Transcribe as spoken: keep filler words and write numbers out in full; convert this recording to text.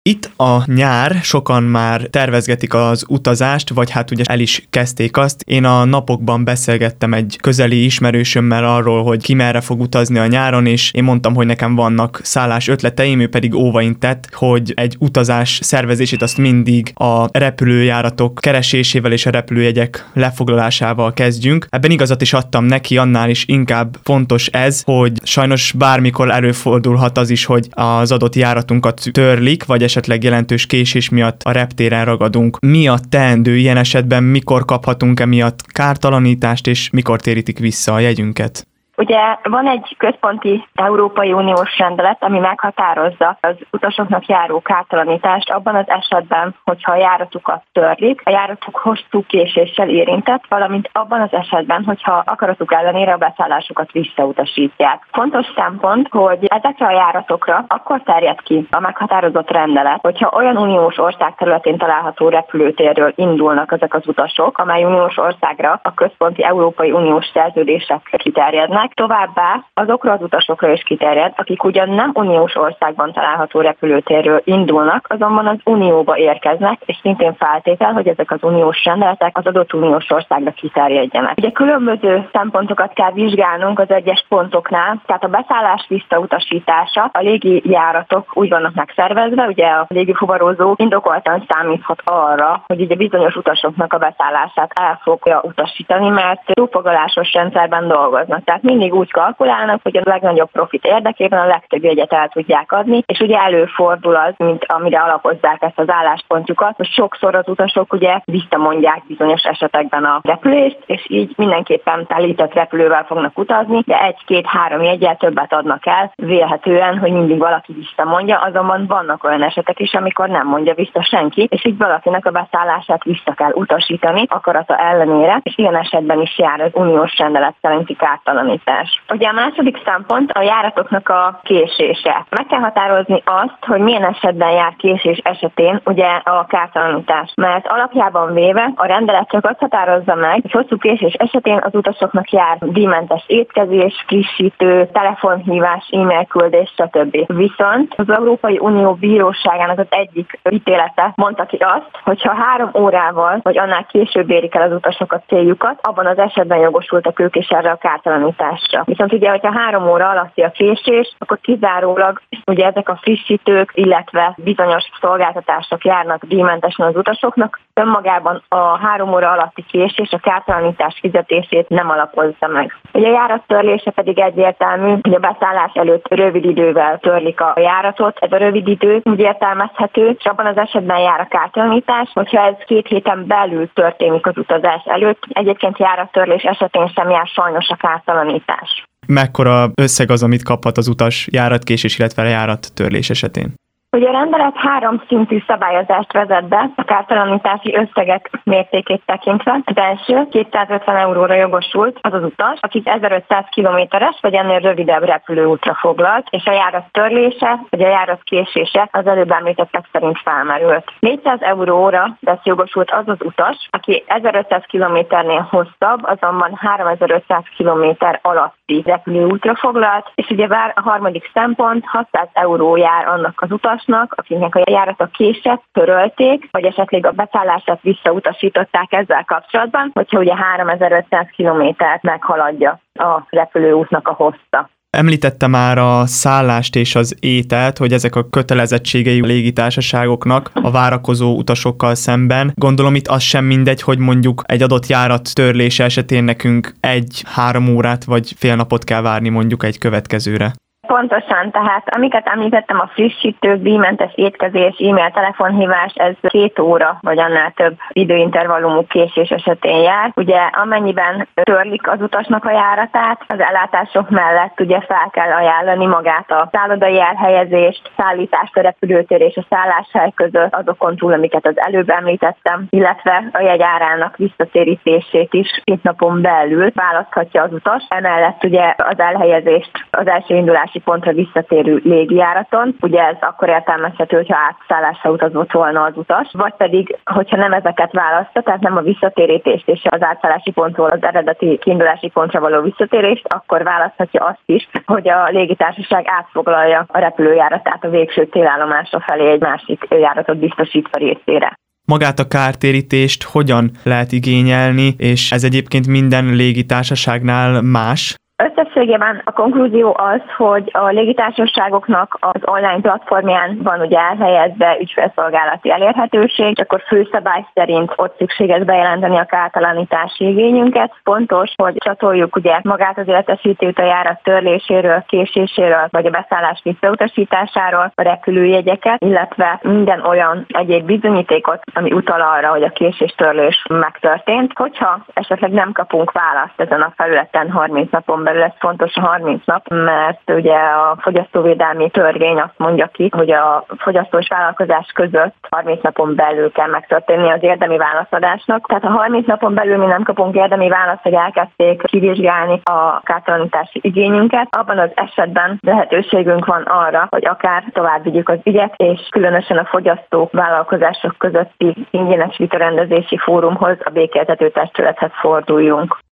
Itt a nyár, sokan már tervezgetik az utazást, vagy hát ugye el is kezdték azt. Én a napokban beszélgettem egy közeli ismerősömmel arról, hogy ki merre fog utazni a nyáron, és én mondtam, hogy nekem vannak szállás ötleteim, ő pedig óvaintett, hogy egy utazás szervezését azt mindig a repülőjáratok keresésével és a repülőjegyek lefoglalásával kezdjünk. Ebben igazat is adtam neki, annál is inkább fontos ez, hogy sajnos bármikor előfordulhat az is, hogy az adott járatunkat törlik, vagy esetleg jelentős késés miatt a reptéren ragadunk. Mi a teendő ilyen esetben, mikor kaphatunk emiatt kártalanítást, és mikor térítik vissza a jegyünket? Ugye van egy központi Európai Uniós rendelet, ami meghatározza az utasoknak járó kártalanítást abban az esetben, hogyha a járatukat törlik, a járatuk hosszú késéssel érintett, valamint abban az esetben, hogyha akaratuk ellenére a beszállásukat visszautasítják. Fontos szempont, hogy ezekre a járatokra akkor terjed ki a meghatározott rendelet, hogyha olyan uniós ország területén található repülőtérről indulnak ezek az utasok, amely uniós országra a központi Európai Uniós szerződések kiterjednek. Továbbá azokra az utasokra is kiterjed, akik ugyan nem uniós országban található repülőtérről indulnak, azonban az unióba érkeznek, és szintén feltétel, hogy ezek az uniós rendeletek az adott uniós országra kiterjedjenek. Ugye különböző szempontokat kell vizsgálnunk az egyes pontoknál, tehát a beszállás visszautasítása, a légi járatok úgy vannak megszervezve, ugye a légi fuvarozó indokoltan számíthat arra, hogy ugye bizonyos utasoknak a beszállását el fogja utasítani, mert túlfoglalásos rendszerben dolgoznak. Tehát mindig úgy kalkulálnak, hogy a legnagyobb profit érdekében a legtöbb jegyet el tudják adni, és ugye előfordul az, mint amire alapozzák ezt az álláspontjukat, hogy sokszor az utasok ugye visszamondják bizonyos esetekben a repülést, és így mindenképpen telített repülővel fognak utazni, de egy-két-három jeggyel többet adnak el, vélhetően, hogy mindig valaki visszamondja, azonban vannak olyan esetek is, amikor nem mondja vissza senki, és így valakinek a beszállását vissza kell utasítani akarata ellenére, és ilyen esetben is jár az uniós rendelet szerinti kártalanítás. Ugye a második szempont a járatoknak a késése. Meg kell határozni azt, hogy milyen esetben jár késés esetén ugye a kártalanítás. Mert alapjában véve a rendelet csak azt határozza meg, hogy hosszú késés esetén az utasoknak jár díjmentes étkezés, frissítő, telefonhívás, e-mail küldés, stb. Viszont az Európai Unió bíróságának az egyik ítélete mondta ki azt, hogyha három órával vagy annál később érik el az utasok a céljukat, abban az esetben jogosultak ők is erre a kártalanításra. Viszont ugye, hogyha három óra alatti a késés, akkor kizárólag ugye ezek a frissítők, illetve bizonyos szolgáltatások járnak díjmentesen az utasoknak, önmagában a három óra alatti késés a kártalanítás fizetését nem alapozza meg. Ugye a járat törlése pedig egyértelmű, hogy a beszállás előtt rövid idővel törlik a járatot. Ez a rövid idő úgy értelmezhető, és abban az esetben jár a kártalanítás, hogyha ez két héten belül történik az utazás előtt. Egyébként járattörlés esetén sem jár sajnos a kártalanítás. Mekkora összeg az, amit kaphat az utas járatkésés, illetve járattörlés esetén? Ugye a rendelet három szintű szabályozást vezet be a kártalanítási összegek mértékét tekintve. Az első kétszázötven euróra jogosult az az utas, akit ezerötszáz kilométeres vagy ennél rövidebb repülőútra foglalt, és a járat törlése vagy a járat késése az előbb említettek szerint felmerült. négyszáz euróra lesz jogosult az az utas, aki ezerötszáz kilométernél hosszabb, azonban háromezer-ötszáz kilométer alatti repülőútra foglalt, és ugyebár a harmadik szempont hatszáz euró jár annak az utas, akiknek a járata késett, törölték, vagy esetleg a beszállását visszautasították ezzel kapcsolatban, hogyha ugye háromezer-ötszáz kilométert meghaladja a repülőútnak a hossza. Említette már a szállást és az ételt, hogy ezek a kötelezettségei a légitársaságoknak a várakozó utasokkal szemben. Gondolom itt az sem mindegy, hogy mondjuk egy adott járat törlése esetén nekünk egy-három órát vagy fél napot kell várni mondjuk egy következőre. Pontosan, tehát amiket említettem, a frissítők, díjmentes étkezés, e-mail, telefonhívás, ez két óra vagy annál több időintervallumú késés esetén jár. Ugye amennyiben törlik az utasnak a járatát, az ellátások mellett ugye fel kell ajánlani magát a szállodai elhelyezést, szállítást a repülőtér és a szálláshely között, azokon túl, amiket az előbb említettem, illetve a jegyárának visszatérítését is két napon belül választhatja az utas. Emellett ugye az elhelyezést az első indulási pontra visszatérő légijáraton. Ugye ez akkor értelmezhető, hogyha átszállásra utazott volna az utas, vagy pedig, hogyha nem ezeket választja, tehát nem a visszatérítést és az átszállási pontról az eredeti kiindulási pontra való visszatérést, akkor választhatja azt is, hogy a légitársaság átfoglalja a repülőjáratát a végső célállomásra felé egy másik járatot biztosítva részére. Magát a kártérítést hogyan lehet igényelni, és ez egyébként minden légitársaságnál más? Összességében a konklúzió az, hogy a légitársaságoknak az online platformján van ugye elhelyezve ügyfélszolgálati elérhetőség, és akkor főszabály szerint ott szükséges bejelenteni a kártalanítási igényünket. Fontos, hogy csatoljuk ugye magát az értesítőt a járat törléséről, késéséről, vagy a beszállás visszautasításáról, a repülőjegyeket, illetve minden olyan egyéb bizonyítékot, ami utal arra, hogy a késés-törlés megtörtént. Hogyha esetleg nem kapunk választ ezen a felületen harminc napon belül, ez fontos a harminc nap, mert ugye a fogyasztóvédelmi törvény azt mondja ki, hogy a fogyasztó és vállalkozás között harminc napon belül kell megtörténni az érdemi válaszadásnak. Tehát ha harminc napon belül mi nem kapunk érdemi választ, hogy elkezdték kivizsgálni a kártalanítási igényünket, abban az esetben lehetőségünk van arra, hogy akár tovább vigyük az ügyet, és különösen a fogyasztók, vállalkozások közötti ingyenes vitarendezési fórumhoz, a békéltető testülethez forduljunk.